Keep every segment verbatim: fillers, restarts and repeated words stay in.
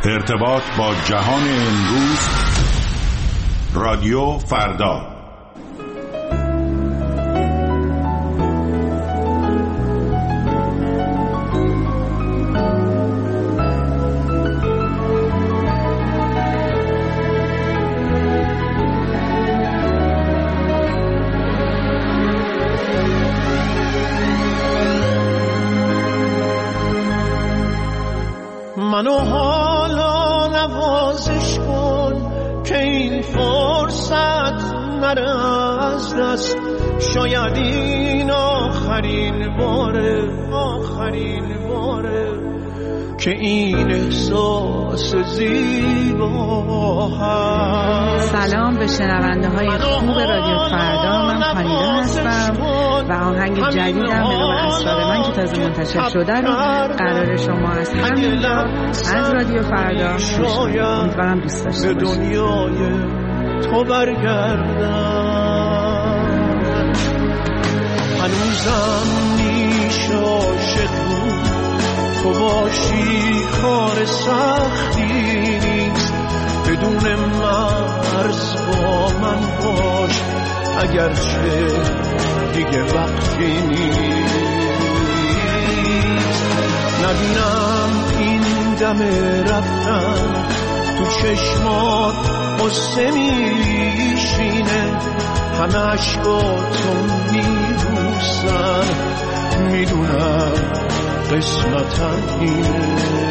ارتباط با جهان امروز، رادیو فردا. منو حالا نوازش کن که این فرصت نره از دست، شاید این آخرین باره آخرین باره که این احساس زیبا هست. سلام به شنونده های خوب رادیو فردا، من پانیدا هستم و آهنگ جدیدم به نام اسرار من که تازه منتشر شده رو قرار شما از همینجا از رادیو فردا گوش کنید. امیدوارم دوست داشته باشید. به دنیای تو برگردم، هنوزم میشه عاشق بود، تو باشی کار سختی نیست، بدون مرز با من باش اگرچه دیگه وقتی نیست. نبینم این دم رفتن تو چشمات قصه میشینه، همه عشقاتون میبوسن، میدونم قسمتم اینه.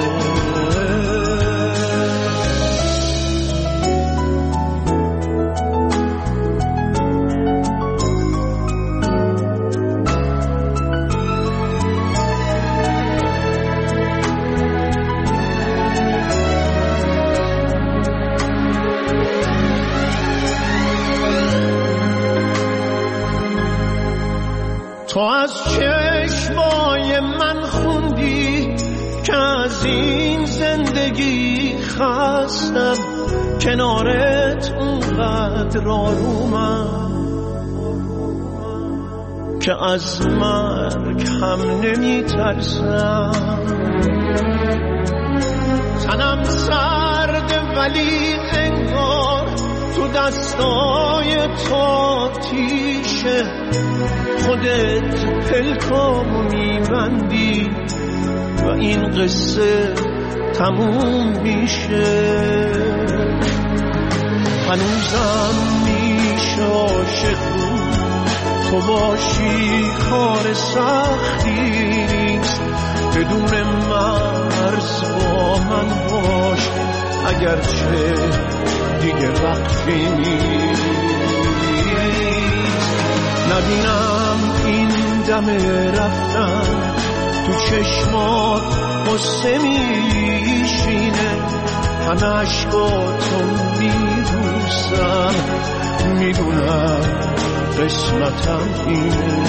تو از چشمای من خوندی که از این زندگی خستم، کنارت اونقدر آرومم که از مرگ هم نمی ترسم. تنم سرد ولی انگار تو دستای تو آتیشه، خودت پلکامو میبندی و این قصه تموم میشه. هنوزم میشه عاشق بود، تو باشی کار سختی نیست، بدون مرز با من باش اگرچه دیگه وقتی نیست. نبینم این دم رفتن تو چشمات قصه میشینه، همه عشقاتون میبوسم، میدونم قسمتم اینه.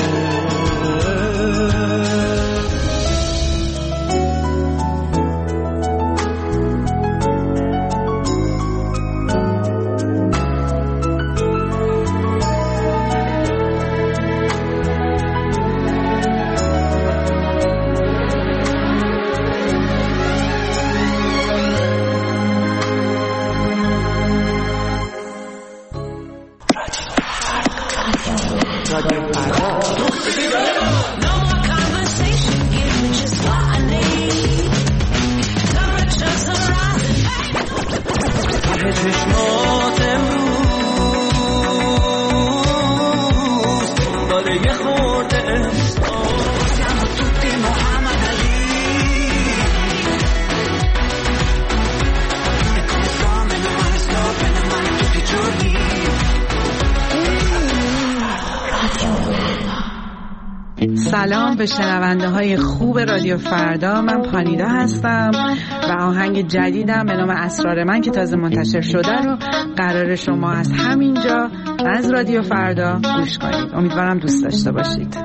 سلام به شنونده های خوب رادیو فردا، من پانیدا هستم و آهنگ جدیدم به نام اسرار من که تازه منتشر شده رو قرار شما از همینجا از رادیو فردا گوش کنید. امیدوارم دوست داشته باشید.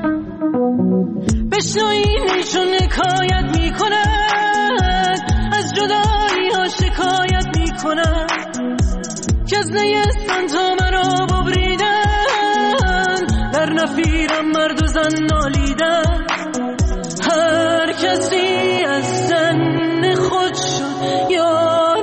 بشنوین چون حکایت میکنن، از جدایی ها شکایت میکنن، که از نیستن تا مرا ببریدن، در نفیرم مرد و زن نالیدن. هر کسی از زن خود شد یا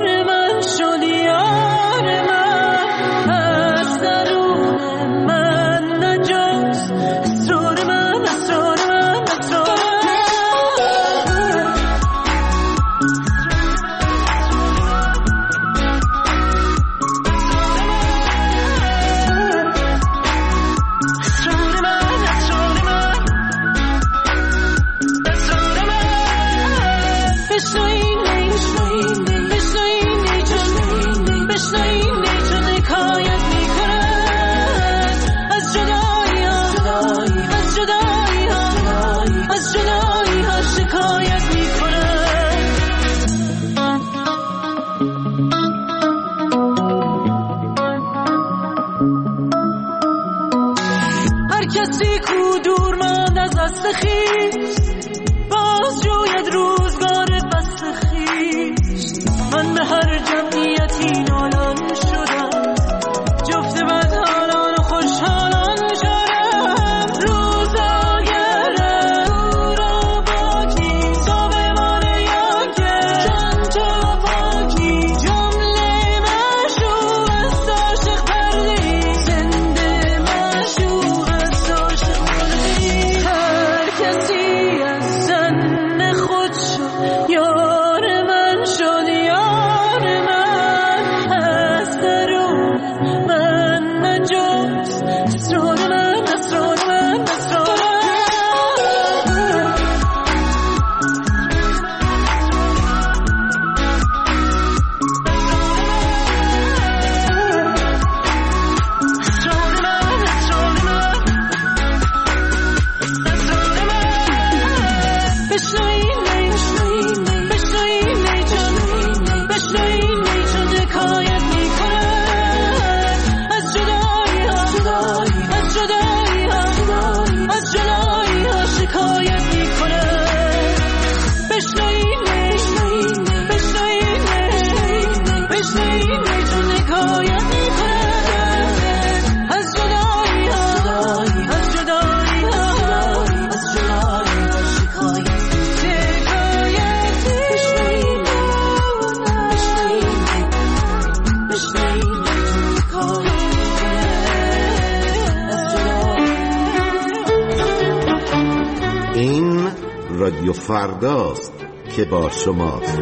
رادیو فرداست که با شماست.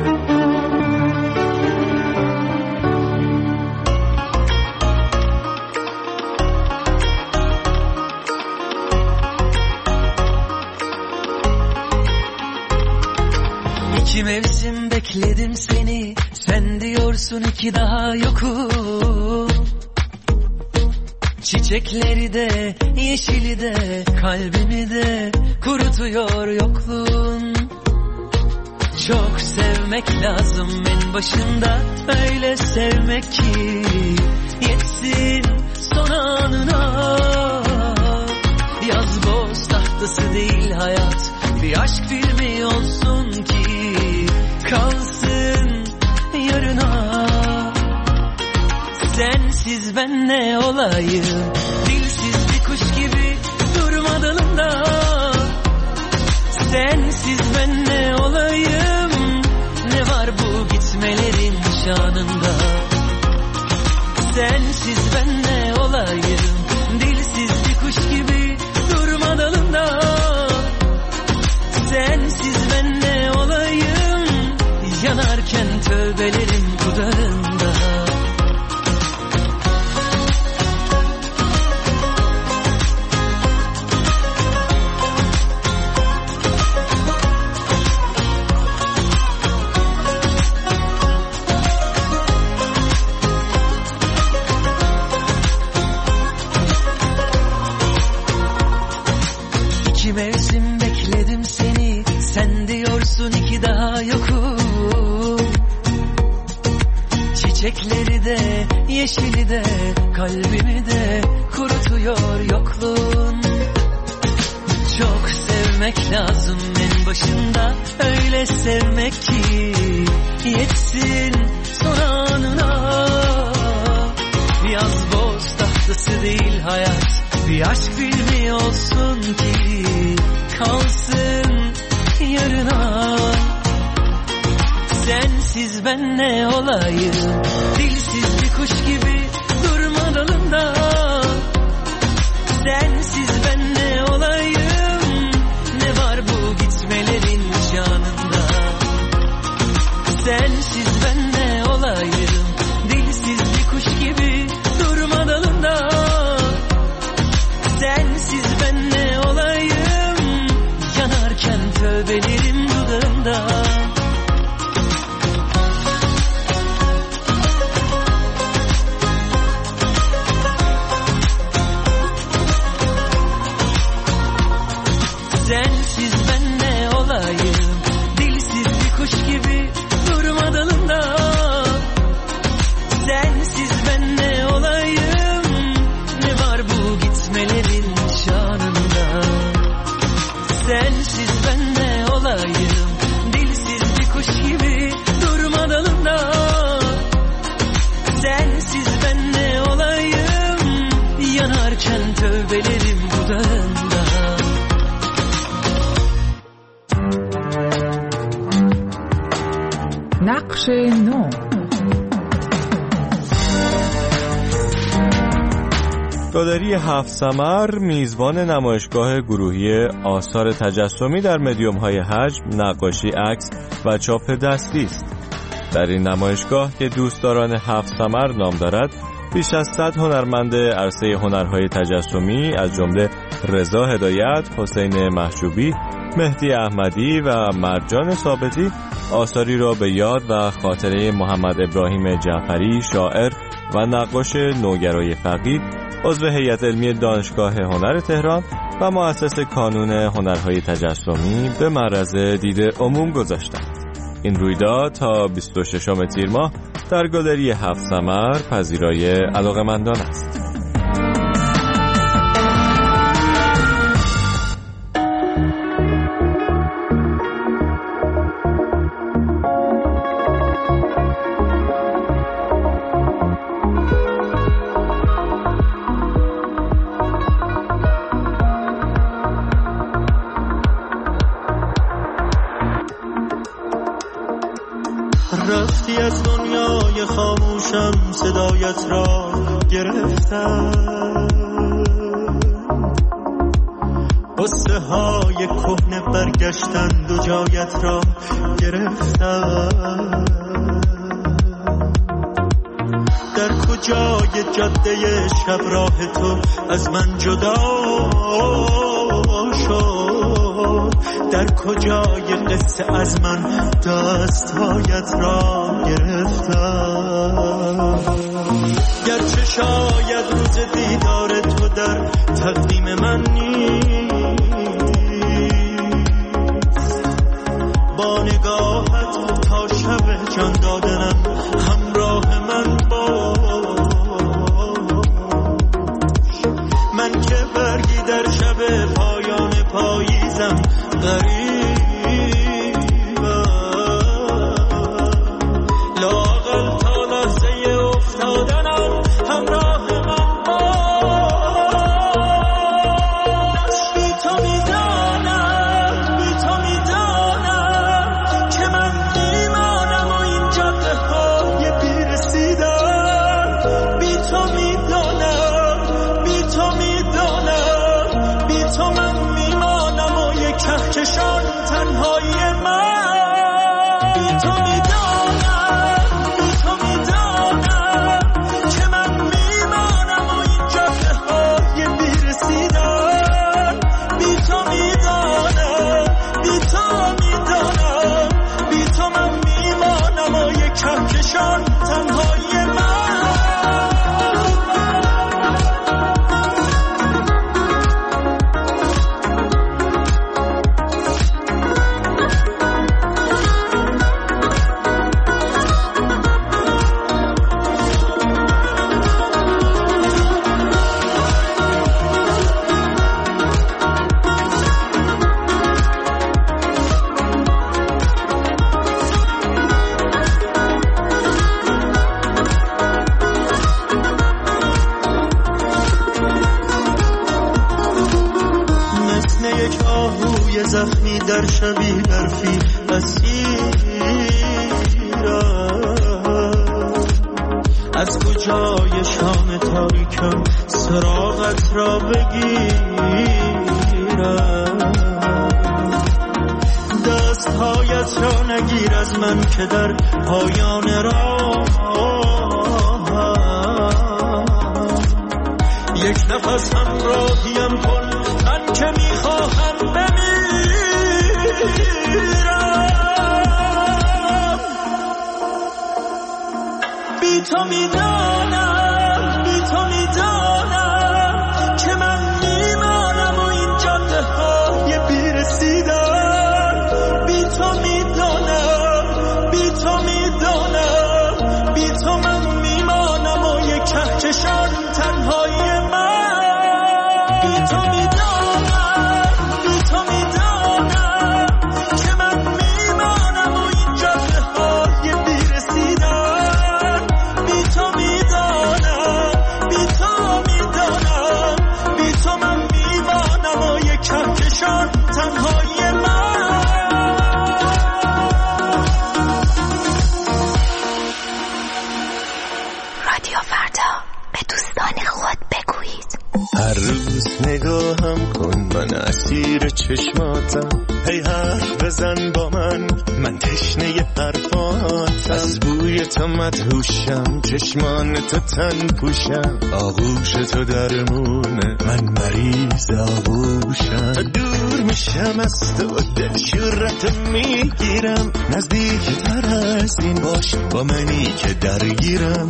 İki mevsim bekledim seni, sen diyorsun ki daha yokum. Çiçekleri de, yeşili de, kalbimi de kurutuyor yokluğun. Çok sevmek lazım en başında, öyle sevmek ki yetsin son anına. Yaz boz tahtası değil hayat, bir aşk filmi olsun ki kalsın yarına. Sensiz ben ne olayım, dilsiz bir kuş gibi durma dalında. Sensiz ben ne olayım, ne var bu gitmelerin şanında. Sensiz ben ne olayım, dilsiz bir kuş gibi durma dalında. Sensiz ben ne olayım, yanarken tövbelerim dudağında. Mevsim bekledim seni, sen diyorsun ki daha yokum. Çiçekleri de, yeşili de, kalbimi de kurutuyor yokluğun. Çok sevmek lazım en başında, öyle sevmek ki yetsin son anına. Yaz boz tahtası değil hayat, bir aşk filmi olsun ki kalsın yarına. Sensiz ben ne olayım, dilsiz bir kuş gibi durma dalında. Sensiz ben ne olayım, ne var bu gitmelerin şanında. Sensiz ben ne olayım, dilsiz bir kuş gibi durma dalında. Sensiz ben ne olayım, yanarken tövbelerim dudağımda. Sensiz ben ne olayım, dilsiz bir kuş gibi durma dalında. Sensiz ben ne olayım, ne var bu gitmelerin şanında. Sensiz ben ne olayım, dilsiz bir kuş gibi durma dalında. Sensiz ben ne olayım, yanarken tövbelerim dudağında. نقش نو. گالری هفت ثمر میزبان نمایشگاه گروهی آثار تجسمی در مدیوم‌های حجم، نقاشی، عکس و چاپ دستی است. در این نمایشگاه که دوستداران هفت ثمر نام دارد، بیش از صد هنرمند عرصه هنرهای تجسمی از جمله رضا هدایت، حسین محجوبی، مهدی احمدی و مرجان ثابتی آثاری را به یاد و خاطره محمد ابراهیم جعفری، شاعر و نقاش نوگرای فقید، عضو هیئت علمی دانشگاه هنر تهران و مؤسس کانون هنرهای تجسمی به معرض دید عموم گذاشتند. این رویداد تا بیست و ششم تیر ماه در گالری هفت ثمر پذیرای علاقه‌مندان است. رفتی از دنیای خاموشم، صدایت را گرفتم، با قصه های کهنه برگشتند و جایت را گرفتند. در کجای جاده شب راه تو از من جدا شد؟ در کجای قصه از من دستهایت را گرفتم؟ گرچه شاید روز دیدار تو در تقدیم من نیست، با نگاهت تا شب جان دادنم همراه من باش. من که برگی در شب پایان پاییزم غریبم، لااقل تا لحظه افتادنم همراه من باش. بی تو میدانم، بی تو میدانم که من میمانم و این جاده های بیرسیدن. بی تو میدانم، بی تو میدانم، بی تو من میمانم و یک کهکشان تنهایی من. بی تو میدانم، بی تو میدانم که من میمانم و این جاده های بیرسیدن. بی تو میدانم، بی تو میدانم، بی تو من میمانم و یک کهکشان تنهایی من. زخمی در شبی برفی اسیرم، از کجای شام تاریکم سراغت را بگیرم. دستهایت را نگیر از من که در پایان راه یک نفس همراهیم کن، من که میخواهم بمیرم. بی تو میدانم، بی تو میدانم که من میمانم و این جاده های بیرسیدن. بی تو میدانم، بی تو میدانم، بی تو من میمانم و یک کهکشان تنهایی من. بی تو میدانم، بی تو میدانم که من میمانم و این جاده های بیرسیدن. بی تو میدانم، بی تو میدانم، بی تو من میمانم و یک کهکشان تنهایی من. رادیو فردا، به دوستان خود بگویید. هر روز نگاهم کن، من اسیر چشماتم. هی حرف بزن با من، من تشنه حرفاتم. از بوی تو مدهوشم، چشمان تو تن پوشم. آغوش تو درمونه، من مریض آغوشم. دور میشم از تو، دل شورت میگیرم. نزدیک تر از این باش، با منی که درگیرم.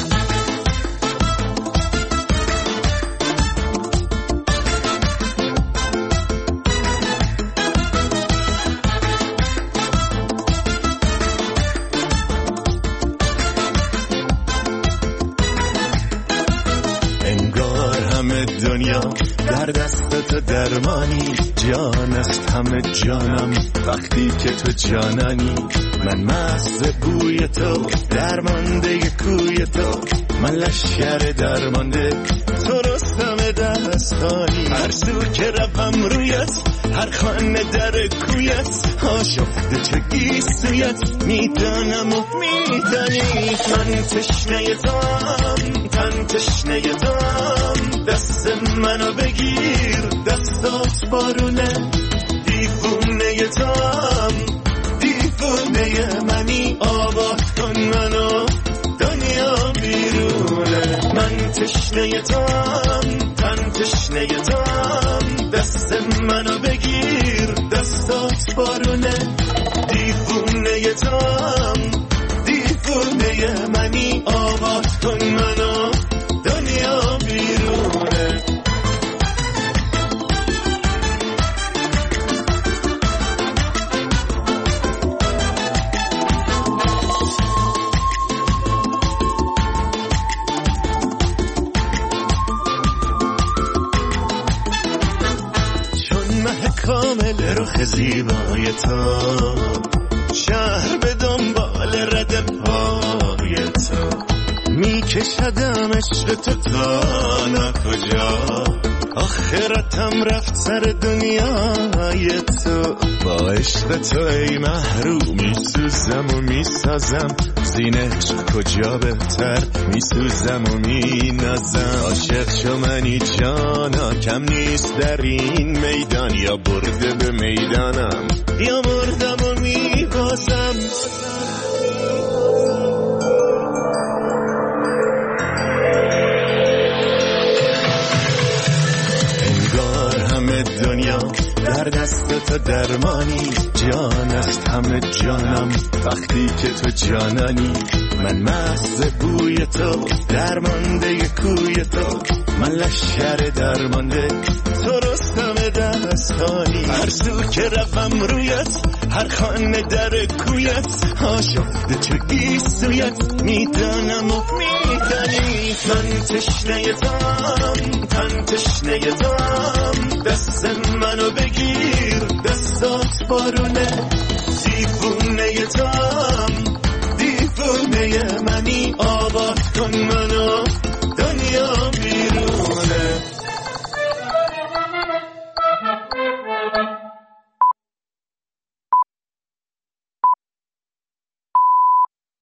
دنیا در دست تو درمانی، جان است همه جانم وقتی که تو جانانی. من مست بوی تو، درمانده کوی تو. من لشکر درمانده، تو رستم دستانی، هر سو که روم رویت، هر خانه در کویت، آشفته چه گیسویت، میدانم و میدانی من تشنه دام، تن تشنه دام، دست منو بگیر، دستات بارونه، دیوونه دام، دیوونه منی، آباد کن منو دنیا بیرونه. من تشنه دام، تن تشنه دام، دست منو بگیر، دستات بارونه، دیوونه دام، دیوونه منی، آباد کن منو دنیا بیرونه. کامل رخ زیبای تو، شهر به دنبال رد پای تو، میکشدم عشق تو تا نکجا، آخرتم رفت سر دنیای تو. با عشق تو ای محروم میسوزم و میسازم، زین عشق کجا بهتر میسوزم و مینازم. عاشق شو منی جانا، کم نیست در این میدان، یا برده به میدانم یا مردم و میبازم. انگار همه دنیا در دست تو درمانی، جان است همه جانم وقتی که تو جانانی. من مست بوی تو، درمانده کوی تو، من لشکر درمانده، تو رستم دستانی. هر سو که روم رویت، هر خانه در کویت، آشفته چه گیسویت، میدانم و میدانی من تشنه دام، تن تشنه دام، دست منو بگیر، دستات بارونه، دیوونه دام،